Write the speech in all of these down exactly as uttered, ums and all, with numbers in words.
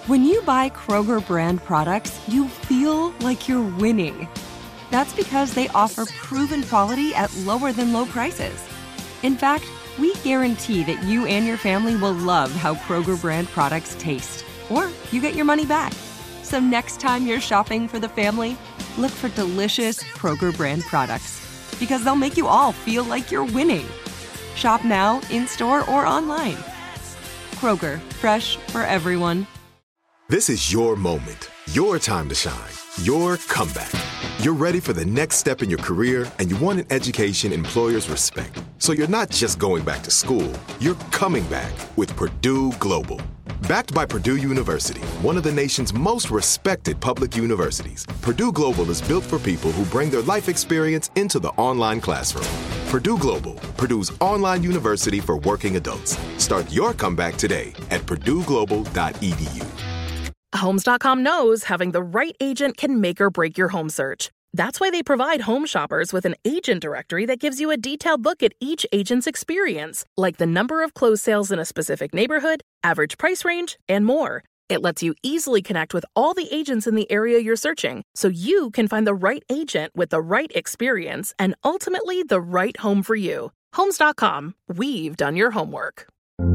When you buy Kroger brand products, you feel like you're winning. That's because they offer proven quality at lower than low prices. In fact, we guarantee that you and your family will love how Kroger brand products taste, or you get your money back. So next time you're shopping for the family, look for delicious Kroger brand products, because they'll make you all feel like you're winning. Shop now, in-store, or online. Kroger, fresh for everyone. This is your moment, your time to shine, your comeback. You're ready for the next step in your career, and you want an education employers respect. So you're not just going back to school, you're coming back with Purdue Global. Backed by Purdue University, one of the nation's most respected public universities, Purdue Global is built for people who bring their life experience into the online classroom. Purdue Global, Purdue's online university for working adults. Start your comeback today at purdue global dot e d u. Homes dot com knows having the right agent can make or break your home search. That's why they provide home shoppers with an agent directory that gives you a detailed look at each agent's experience, like the number of closed sales in a specific neighborhood, average price range, and more. It lets you easily connect with all the agents in the area you're searching, so you can find the right agent with the right experience and ultimately the right home for you. Homes dot com. We've done your homework.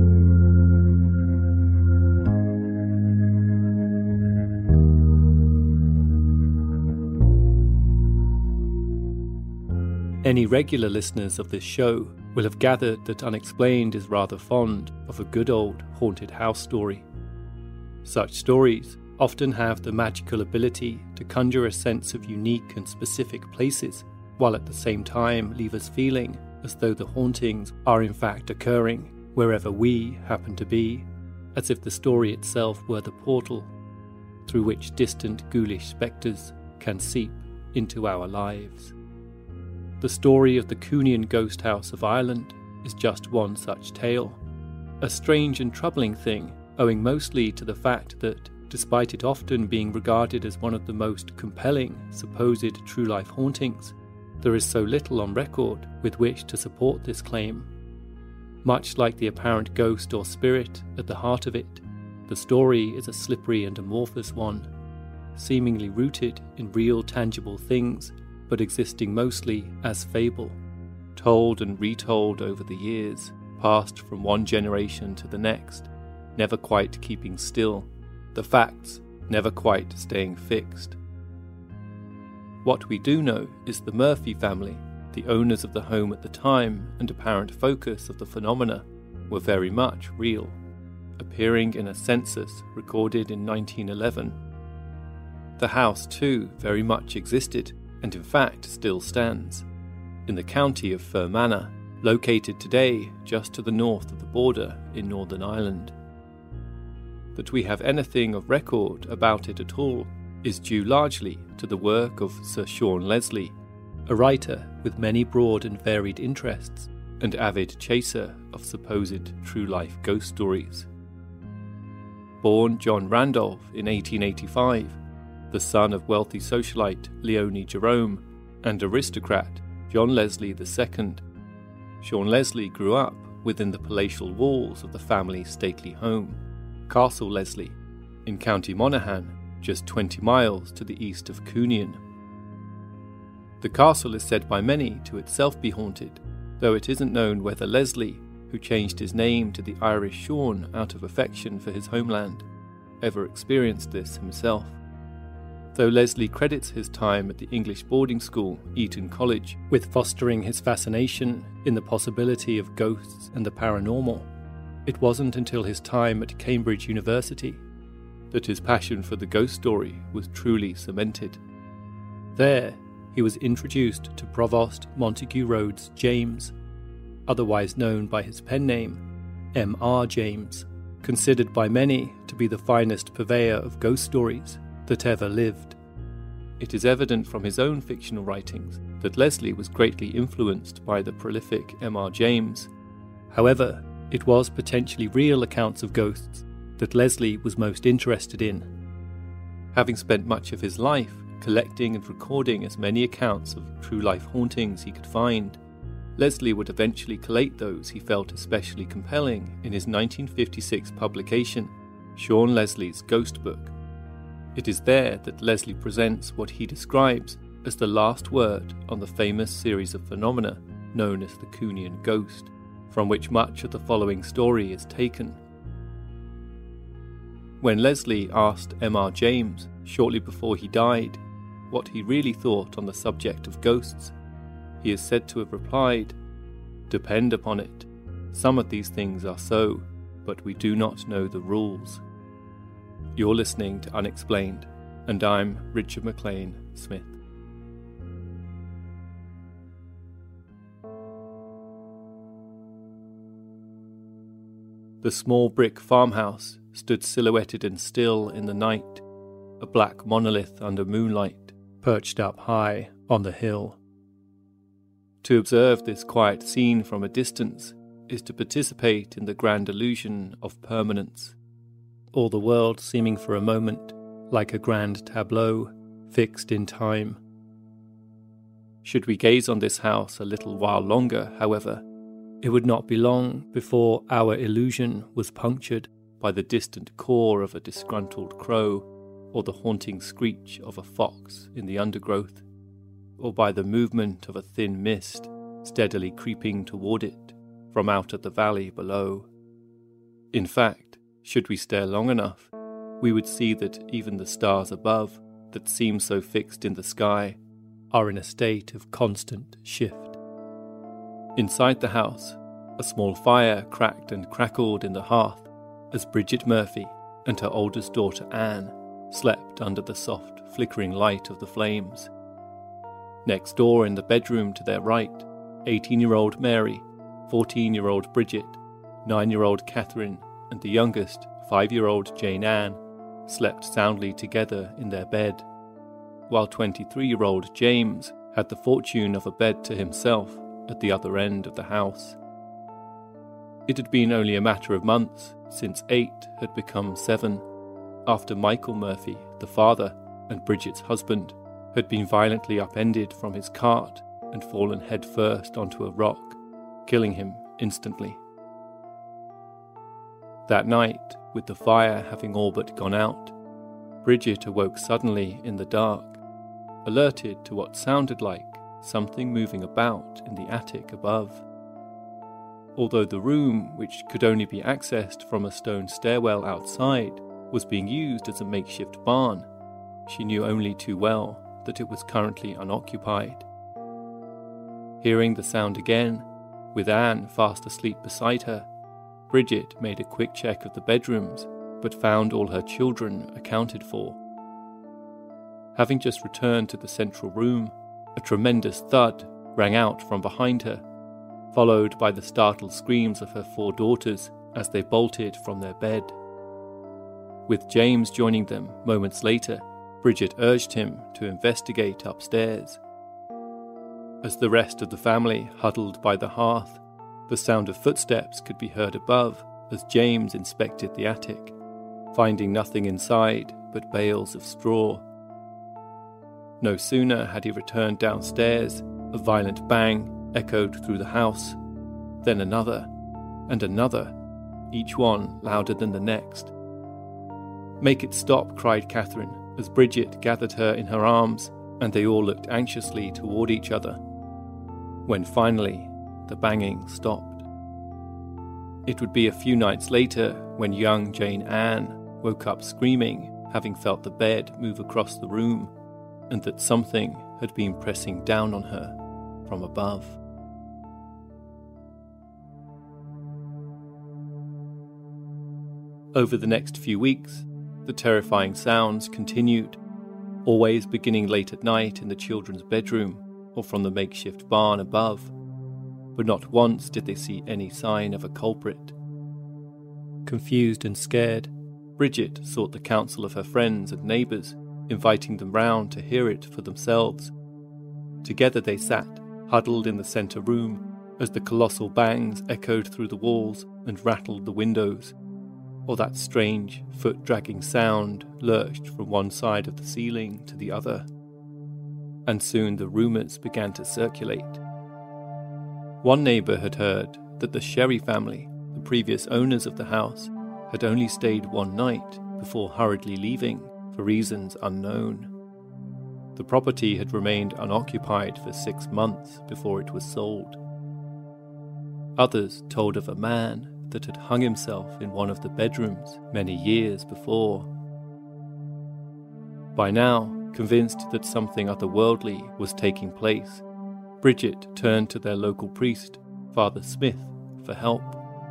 Any regular listeners of this show will have gathered that Unexplained is rather fond of a good old haunted house story. Such stories often have the magical ability to conjure a sense of unique and specific places, while at the same time leave us feeling as though the hauntings are in fact occurring wherever we happen to be, as if the story itself were the portal through which distant ghoulish spectres can seep into our lives. The story of the Coonean Ghost House of Ireland is just one such tale, a strange and troubling thing owing mostly to the fact that, despite it often being regarded as one of the most compelling supposed true-life hauntings, there is so little on record with which to support this claim. Much like the apparent ghost or spirit at the heart of it, the story is a slippery and amorphous one, seemingly rooted in real tangible things, but existing mostly as fable, told and retold over the years, passed from one generation to the next, never quite keeping still, the facts never quite staying fixed. What we do know is the Murphy family, the owners of the home at the time and apparent focus of the phenomena, were very much real, appearing in a census recorded in nineteen eleven. The house, too, very much existed, and in fact still stands, in the county of Fermanagh, located today just to the north of the border in Northern Ireland. That we have anything of record about it at all is due largely to the work of Sir Sean Leslie, a writer with many broad and varied interests and avid chaser of supposed true-life ghost stories. Born John Randolph in eighteen eighty-five, the son of wealthy socialite Leonie Jerome and aristocrat John Leslie the Second, Sean Leslie grew up within the palatial walls of the family's stately home, Castle Leslie, in County Monaghan, just twenty miles to the east of Coonean. The castle is said by many to itself be haunted, though it isn't known whether Leslie, who changed his name to the Irish Sean out of affection for his homeland, ever experienced this himself. Though Leslie credits his time at the English boarding school, Eton College, with fostering his fascination in the possibility of ghosts and the paranormal, it wasn't until his time at Cambridge University that his passion for the ghost story was truly cemented. There, he was introduced to Provost Montague Rhodes James, otherwise known by his pen name, M R James, considered by many to be the finest purveyor of ghost stories that ever lived. It is evident from his own fictional writings that Leslie was greatly influenced by the prolific M R James. However, it was potentially real accounts of ghosts that Leslie was most interested in. Having spent much of his life collecting and recording as many accounts of true-life hauntings he could find, Leslie would eventually collate those he felt especially compelling in his nineteen fifty-six publication, Sean Leslie's Ghost Book. It is there that Leslie presents what he describes as the last word on the famous series of phenomena known as the Coonian Ghost, from which much of the following story is taken. When Leslie asked M R James, shortly before he died, what he really thought on the subject of ghosts, he is said to have replied, "Depend upon it, some of these things are so, but we do not know the rules." You're listening to Unexplained, and I'm Richard McLean Smith. The small brick farmhouse stood silhouetted and still in the night, a black monolith under moonlight, perched up high on the hill. To observe this quiet scene from a distance is to participate in the grand illusion of permanence, all the world seeming for a moment like a grand tableau fixed in time. Should we gaze on this house a little while longer, however, it would not be long before our illusion was punctured by the distant caw of a disgruntled crow, or the haunting screech of a fox in the undergrowth, or by the movement of a thin mist steadily creeping toward it from out of the valley below. In fact, should we stare long enough, we would see that even the stars above, that seem so fixed in the sky, are in a state of constant shift. Inside the house, a small fire cracked and crackled in the hearth as Bridget Murphy and her oldest daughter Anne slept under the soft, flickering light of the flames. Next door in the bedroom to their right, eighteen-year-old Mary, fourteen-year-old Bridget, nine-year-old Catherine, and the youngest, five-year-old Jane Ann, slept soundly together in their bed, while twenty-three-year-old James had the fortune of a bed to himself at the other end of the house. It had been only a matter of months since eight had become seven, after Michael Murphy, the father, and Bridget's husband, had been violently upended from his cart and fallen headfirst onto a rock, killing him instantly. That night, with the fire having all but gone out, Bridget awoke suddenly in the dark, alerted to what sounded like something moving about in the attic above. Although the room, which could only be accessed from a stone stairwell outside, was being used as a makeshift barn, she knew only too well that it was currently unoccupied. Hearing the sound again, with Anne fast asleep beside her, Bridget made a quick check of the bedrooms, but found all her children accounted for. Having just returned to the central room, a tremendous thud rang out from behind her, followed by the startled screams of her four daughters as they bolted from their bed. With James joining them moments later, Bridget urged him to investigate upstairs. As the rest of the family huddled by the hearth, the sound of footsteps could be heard above as James inspected the attic, finding nothing inside but bales of straw. No sooner had he returned downstairs, a violent bang echoed through the house, then another, and another, each one louder than the next. "Make it stop," cried Catherine, as Bridget gathered her in her arms, and they all looked anxiously toward each other. When finally the banging stopped. It would be a few nights later when young Jane Ann woke up screaming, having felt the bed move across the room, and that something had been pressing down on her from above. Over the next few weeks, the terrifying sounds continued, always beginning late at night in the children's bedroom or from the makeshift barn above, but not once did they see any sign of a culprit. Confused and scared, Bridget sought the counsel of her friends and neighbours, inviting them round to hear it for themselves. Together they sat, huddled in the centre room, as the colossal bangs echoed through the walls and rattled the windows, or that strange, foot-dragging sound lurched from one side of the ceiling to the other. And soon the rumours began to circulate. One neighbour had heard that the Sherry family, the previous owners of the house, had only stayed one night before hurriedly leaving for reasons unknown. The property had remained unoccupied for six months before it was sold. Others told of a man that had hung himself in one of the bedrooms many years before. By now, convinced that something otherworldly was taking place, Bridget turned to their local priest, Father Smith, for help.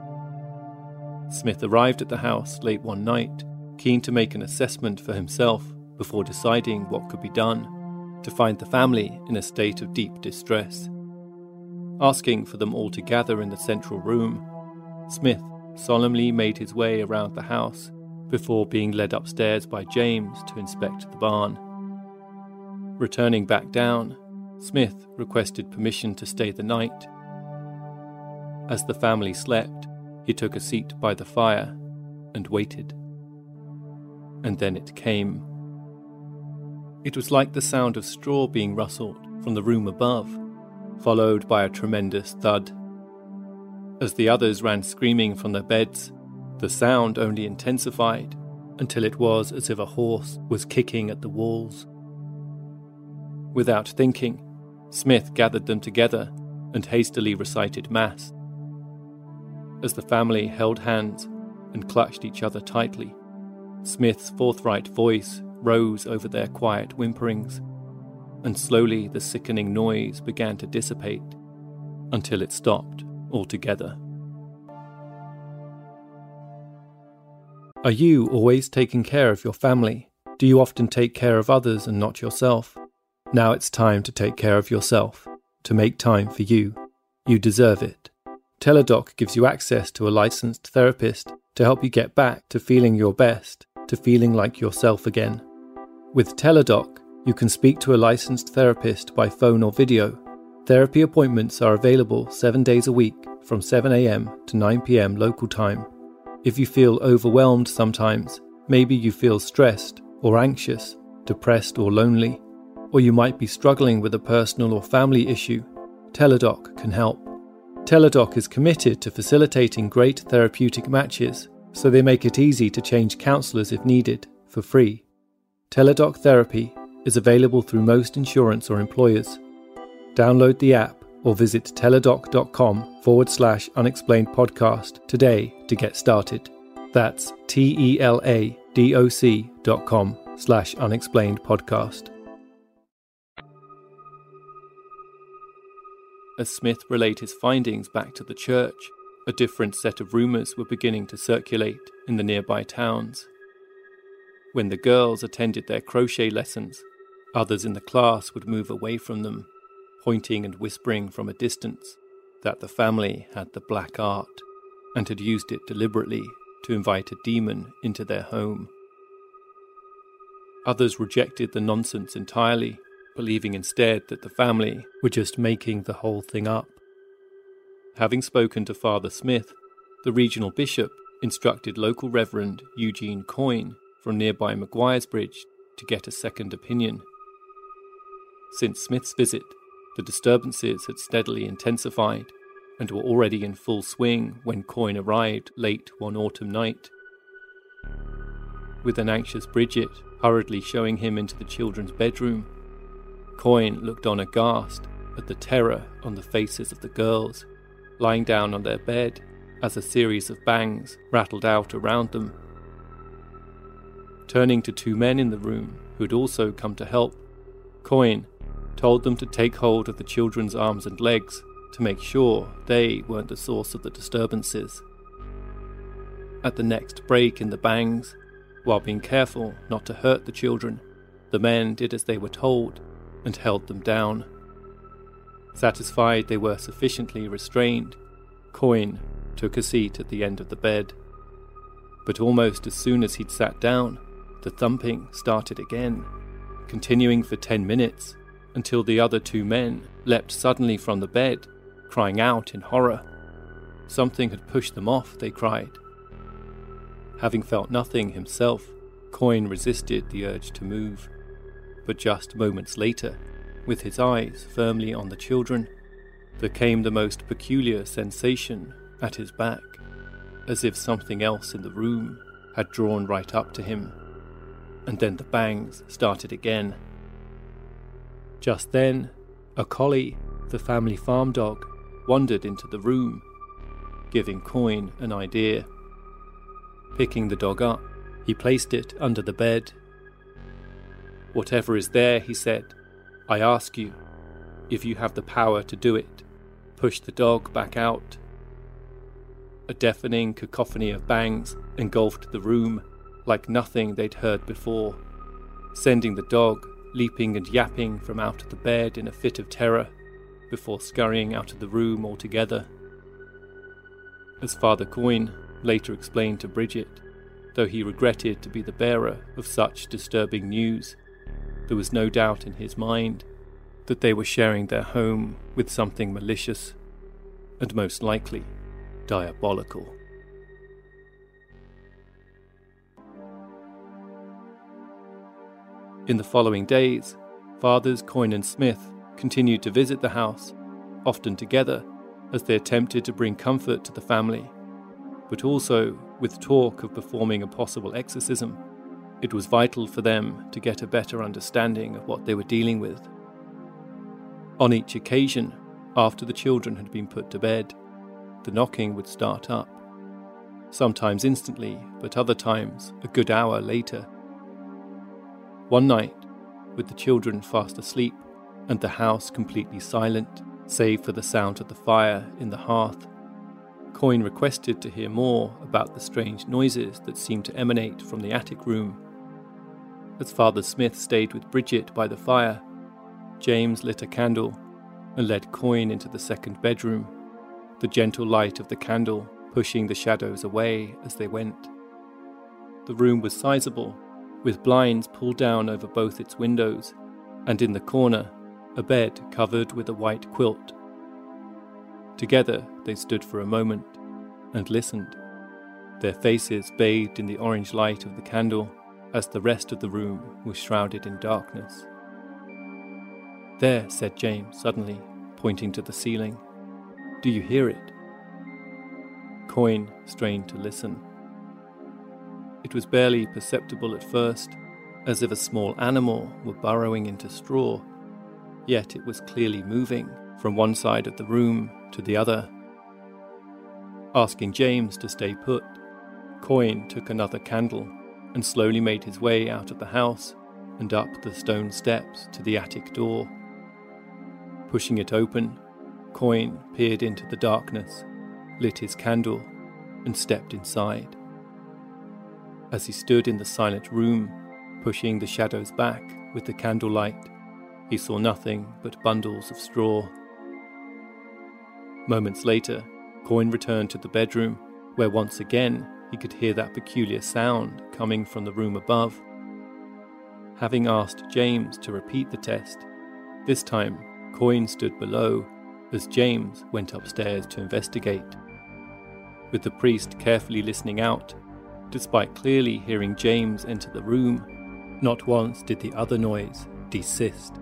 Smith arrived at the house late one night, keen to make an assessment for himself before deciding what could be done to find the family in a state of deep distress. Asking for them all to gather in the central room, Smith solemnly made his way around the house before being led upstairs by James to inspect the barn. Returning back down, Smith requested permission to stay the night. As the family slept, he took a seat by the fire and waited. And then it came. It was like the sound of straw being rustled from the room above, followed by a tremendous thud. As the others ran screaming from their beds, the sound only intensified until it was as if a horse was kicking at the walls. Without thinking, Smith gathered them together and hastily recited Mass. As the family held hands and clutched each other tightly, Smith's forthright voice rose over their quiet whimperings, and slowly the sickening noise began to dissipate until it stopped altogether. Are you always taking care of your family? Do you often take care of others and not yourself? Now it's time to take care of yourself, to make time for you. You deserve it. Teladoc gives you access to a licensed therapist to help you get back to feeling your best, to feeling like yourself again. With Teladoc, you can speak to a licensed therapist by phone or video. Therapy appointments are available seven days a week from seven a.m. to nine p.m. local time. If you feel overwhelmed sometimes, maybe you feel stressed or anxious, depressed or lonely, or you might be struggling with a personal or family issue, Teladoc can help. Teladoc is committed to facilitating great therapeutic matches, so they make it easy to change counsellors if needed, for free. Teladoc Therapy is available through most insurance or employers. Download the app or visit teladoc.com forward slash unexplained podcast today to get started. That's T-E-L-A-D-O-C dot com slash unexplained podcast. As Smith relayed his findings back to the church, a different set of rumours were beginning to circulate in the nearby towns. When the girls attended their crochet lessons, others in the class would move away from them, pointing and whispering from a distance that the family had the black art and had used it deliberately to invite a demon into their home. Others rejected the nonsense entirely, believing instead that the family were just making the whole thing up. Having spoken to Father Smith, the regional bishop instructed local Reverend Eugene Coyne from nearby Maguiresbridge to get a second opinion. Since Smith's visit, the disturbances had steadily intensified and were already in full swing when Coyne arrived late one autumn night. With an anxious Bridget hurriedly showing him into the children's bedroom, Coyne looked on aghast at the terror on the faces of the girls, lying down on their bed as a series of bangs rattled out around them. Turning to two men in the room who had also come to help, Coyne told them to take hold of the children's arms and legs to make sure they weren't the source of the disturbances. At the next break in the bangs, while being careful not to hurt the children, the men did as they were told and held them down. Satisfied they were sufficiently restrained, Coyne took a seat at the end of the bed. But almost as soon as he'd sat down, the thumping started again, continuing for ten minutes until the other two men leapt suddenly from the bed, crying out in horror. Something had pushed them off, they cried. Having felt nothing himself, Coyne resisted the urge to move. But just moments later, with his eyes firmly on the children, there came the most peculiar sensation at his back. as if something else in the room had drawn right up to him, and then the bangs started again. Just then, a collie, the family farm dog, wandered into the room, giving Coyne an idea. Picking the dog up, he placed it under the bed. "Whatever is there," he said, "I ask you, if you have the power to do it, push the dog back out." A deafening cacophony of bangs engulfed the room like nothing they'd heard before, sending the dog leaping and yapping from out of the bed in a fit of terror before scurrying out of the room altogether. As Father Coyne later explained to Bridget, though he regretted to be the bearer of such disturbing news, there was no doubt in his mind that they were sharing their home with something malicious and most likely diabolical. In the following days, Fathers Coyne and Smith continued to visit the house, often together, as they attempted to bring comfort to the family, but also with talk of performing a possible exorcism. It was vital for them to get a better understanding of what they were dealing with. On each occasion, after the children had been put to bed, the knocking would start up, sometimes instantly, but other times a good hour later. One night, with the children fast asleep and the house completely silent, save for the sound of the fire in the hearth, Coyne requested to hear more about the strange noises that seemed to emanate from the attic room. As Father Smith stayed with Bridget by the fire, James lit a candle and led Coyne into the second bedroom, the gentle light of the candle pushing the shadows away as they went. The room was sizable, with blinds pulled down over both its windows, and in the corner, a bed covered with a white quilt. Together they stood for a moment and listened, their faces bathed in the orange light of the candle as the rest of the room was shrouded in darkness. "There," said James suddenly, pointing to the ceiling. "Do you hear it?" Coyne strained to listen. It was barely perceptible at first, as if a small animal were burrowing into straw, yet it was clearly moving from one side of the room to the other. Asking James to stay put, Coyne took another candle and slowly made his way out of the house and up the stone steps to the attic door. Pushing it open, Coyne peered into the darkness, lit his candle, and stepped inside. As he stood in the silent room, pushing the shadows back with the candlelight, he saw nothing but bundles of straw. Moments later, Coyne returned to the bedroom, where once again he could hear that peculiar sound coming from the room above. Having asked James to repeat the test, this time Coyne stood below as James went upstairs to investigate. With the priest carefully listening out, despite clearly hearing James enter the room, not once did the other noise desist.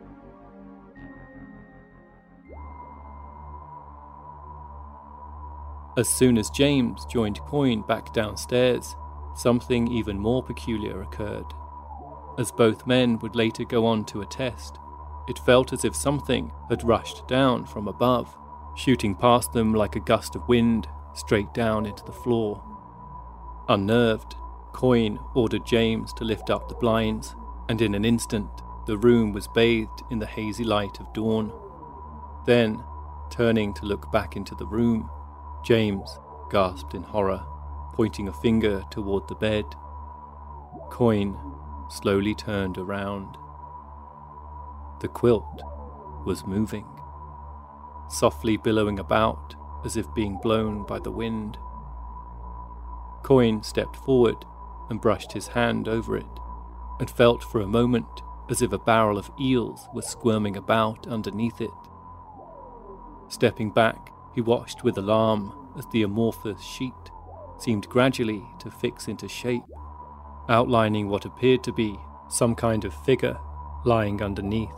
As soon as James joined Coyne back downstairs, something even more peculiar occurred. As both men would later go on to attest, it felt as if something had rushed down from above, shooting past them like a gust of wind straight down into the floor. Unnerved, Coyne ordered James to lift up the blinds, and in an instant the room was bathed in the hazy light of dawn. Then, turning to look back into the room, James gasped in horror, pointing a finger toward the bed. Coyne slowly turned around. The quilt was moving, softly billowing about as if being blown by the wind. Coyne stepped forward and brushed his hand over it, and felt for a moment as if a barrel of eels was squirming about underneath it. Stepping back, he watched with alarm as the amorphous sheet seemed gradually to fix into shape, outlining what appeared to be some kind of figure lying underneath.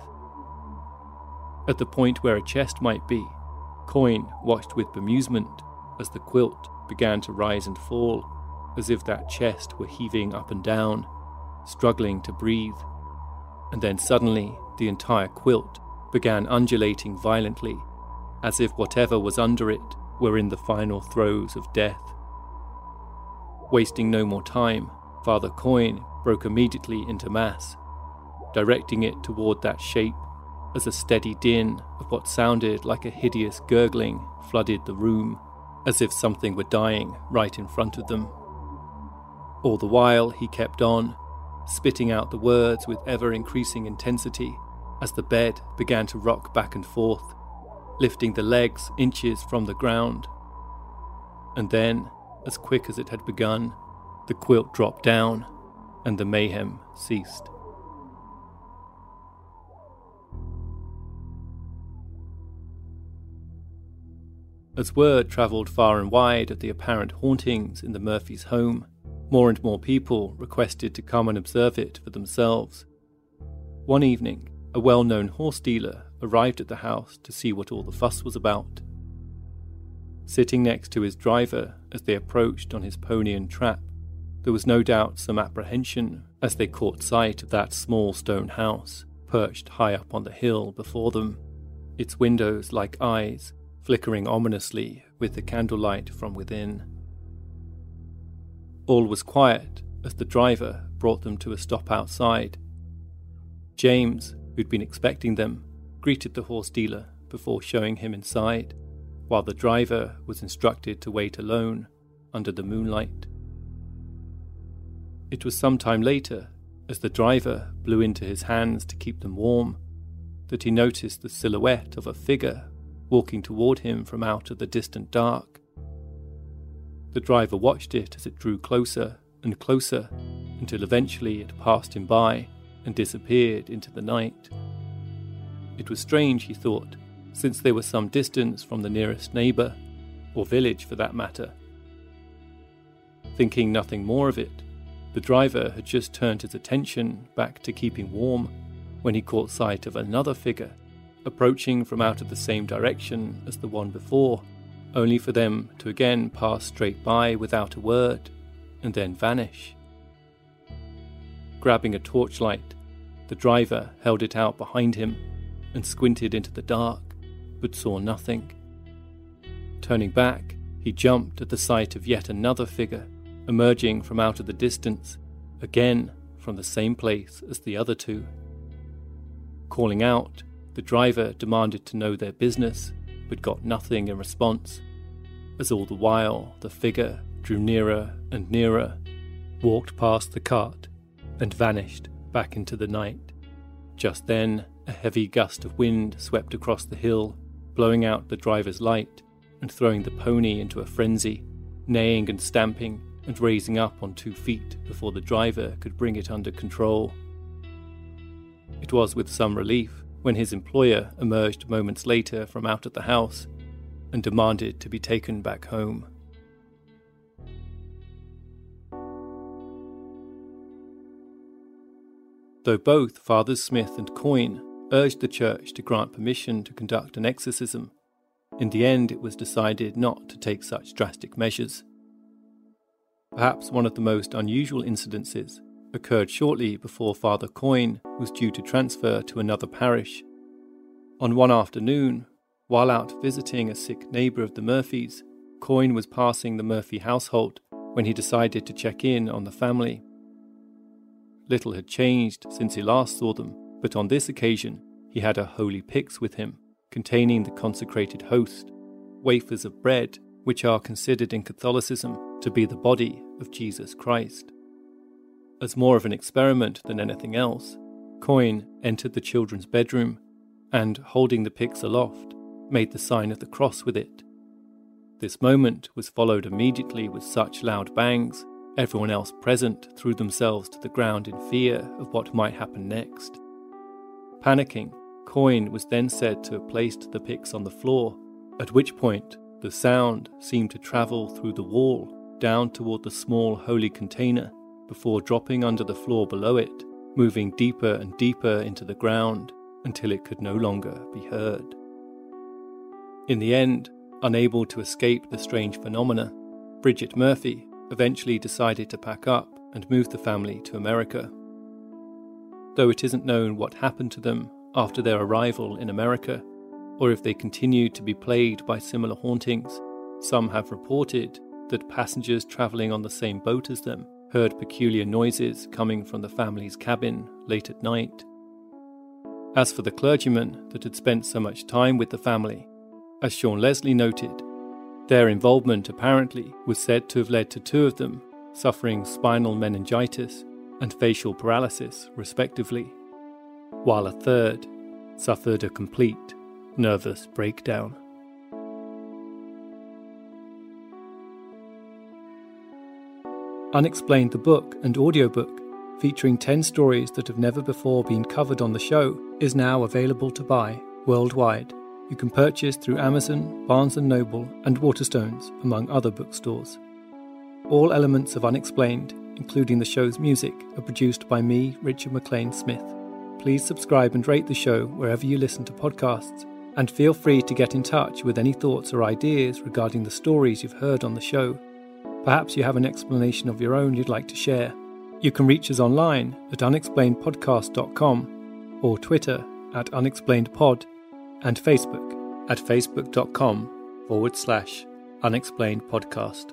At the point where a chest might be, Coyne watched with bemusement as the quilt began to rise and fall, as if that chest were heaving up and down, struggling to breathe. And then suddenly the entire quilt began undulating violently, as if whatever was under it were in the final throes of death. Wasting no more time, Father Coyne broke immediately into Mass, directing it toward that shape as a steady din of what sounded like a hideous gurgling flooded the room, as if something were dying right in front of them. All the while he kept on, spitting out the words with ever-increasing intensity as the bed began to rock back and forth, lifting the legs inches from the ground. And then, as quick as it had begun, the quilt dropped down and the mayhem ceased. As word travelled far and wide of the apparent hauntings in the Murphys' home, more and more people requested to come and observe it for themselves. One evening, a well-known horse dealer arrived at the house to see what all the fuss was about. Sitting next to his driver as they approached on his pony and trap, there was no doubt some apprehension as they caught sight of that small stone house perched high up on the hill before them, its windows like eyes flickering ominously with the candlelight from within. All was quiet as the driver brought them to a stop outside. James, who'd been expecting them, greeted the horse dealer before showing him inside, while the driver was instructed to wait alone under the moonlight. It was some time later, as the driver blew into his hands to keep them warm, that he noticed the silhouette of a figure walking toward him from out of the distant dark. The driver watched it as it drew closer and closer until eventually it passed him by and disappeared into the night. It was strange, he thought, since they were some distance from the nearest neighbour, or village for that matter. Thinking nothing more of it, the driver had just turned his attention back to keeping warm when he caught sight of another figure approaching from out of the same direction as the one before, only for them to again pass straight by without a word and then vanish. Grabbing a torchlight, the driver held it out behind him and squinted into the dark, but saw nothing. Turning back, he jumped at the sight of yet another figure emerging from out of the distance, again from the same place as the other two. Calling out, the driver demanded to know their business, but got nothing in response, as all the while the figure drew nearer and nearer, walked past the cart, and vanished back into the night. Just then, a heavy gust of wind swept across the hill, blowing out the driver's light and throwing the pony into a frenzy, neighing and stamping and raising up on two feet before the driver could bring it under control. It was with some relief when his employer emerged moments later from out of the house and demanded to be taken back home. Though both Fathers Smith and Coyne urged the church to grant permission to conduct an exorcism, in the end it was decided not to take such drastic measures. Perhaps one of the most unusual incidences occurred shortly before Father Coyne was due to transfer to another parish. On one afternoon, while out visiting a sick neighbour of the Murphys, Coyne was passing the Murphy household when he decided to check in on the family. Little had changed since he last saw them, but on this occasion he had a holy pyx with him, containing the consecrated host, wafers of bread which are considered in Catholicism to be the body of Jesus Christ. As more of an experiment than anything else, Coyne entered the children's bedroom and, holding the pyx aloft, made the sign of the cross with it. This moment was followed immediately with such loud bangs, everyone else present threw themselves to the ground in fear of what might happen next. Panicking, Coyne was then said to have placed the pyx on the floor, at which point the sound seemed to travel through the wall down toward the small holy container before dropping under the floor below it, moving deeper and deeper into the ground until it could no longer be heard. In the end, unable to escape the strange phenomena, Bridget Murphy eventually decided to pack up and move the family to America. Though it isn't known what happened to them after their arrival in America, or if they continued to be plagued by similar hauntings, some have reported that passengers travelling on the same boat as them heard peculiar noises coming from the family's cabin late at night. As for the clergyman that had spent so much time with the family, as Sean Leslie noted, their involvement apparently was said to have led to two of them suffering spinal meningitis and facial paralysis, respectively, while a third suffered a complete nervous breakdown. Unexplained, the book and audiobook, featuring ten stories that have never before been covered on the show, is now available to buy worldwide. You can purchase through Amazon, Barnes and Noble, and Waterstones, among other bookstores. All elements of Unexplained, including the show's music, are produced by me, Richard McLean Smith. Please subscribe and rate the show wherever you listen to podcasts, and feel free to get in touch with any thoughts or ideas regarding the stories you've heard on the show. Perhaps you have an explanation of your own you'd like to share. You can reach us online at unexplained podcast dot com or Twitter at unexplainedpod and Facebook at facebook.com forward slash unexplained podcast.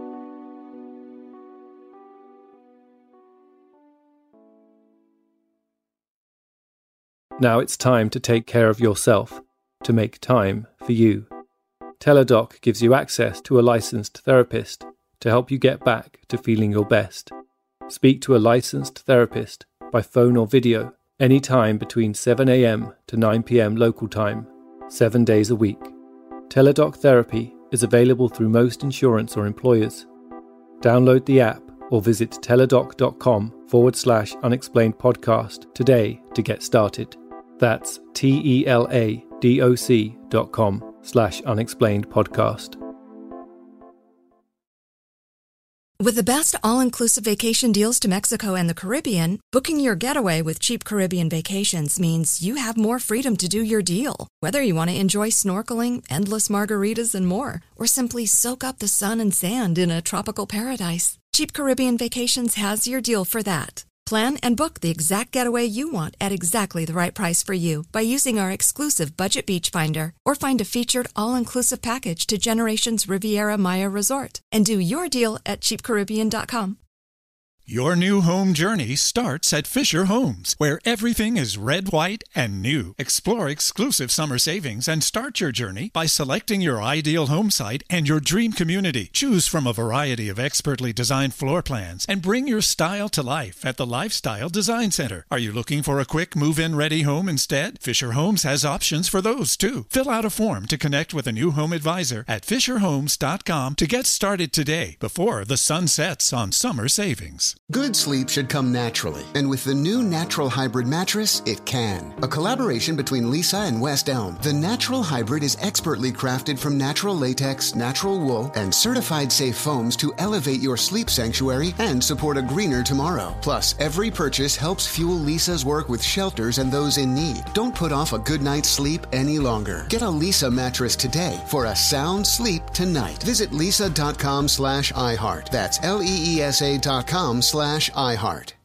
Now it's time to take care of yourself, to make time for you. Teladoc gives you access to a licensed therapist to help you get back to feeling your best. Speak to a licensed therapist by phone or video anytime between seven a.m. to nine p.m. local time, seven days a week. Teladoc Therapy is available through most insurance or employers. Download the app or visit teladoc.com forward slash unexplained podcast today to get started. That's T-E-L-A-D-O-C dot com slash unexplained podcast. With the best all-inclusive vacation deals to Mexico and the Caribbean, booking your getaway with Cheap Caribbean Vacations means you have more freedom to do your deal. Whether you want to enjoy snorkeling, endless margaritas, and more, or simply soak up the sun and sand in a tropical paradise, Cheap Caribbean Vacations has your deal for that. Plan and book the exact getaway you want at exactly the right price for you by using our exclusive Budget Beach Finder, or find a featured all-inclusive package to Generations Riviera Maya Resort and do your deal at cheap caribbean dot com. Your new home journey starts at Fisher Homes, where everything is red, white, and new. Explore exclusive summer savings and start your journey by selecting your ideal home site and your dream community. Choose from a variety of expertly designed floor plans and bring your style to life at the Lifestyle Design Center. Are you looking for a quick move-in ready home instead? Fisher Homes has options for those too. Fill out a form to connect with a new home advisor at fisher homes dot com to get started today before the sun sets on summer savings. Good sleep should come naturally, and with the new Natural Hybrid mattress, it can. A collaboration between Lisa and West Elm, the Natural Hybrid is expertly crafted from natural latex, natural wool, and certified safe foams to elevate your sleep sanctuary and support a greener tomorrow. Plus, every purchase helps fuel Lisa's work with shelters and those in need. Don't put off a good night's sleep any longer. Get a Lisa mattress today for a sound sleep tonight. Visit lisa dot com slash iHeart. That's L E E S A dot com slash iHeart.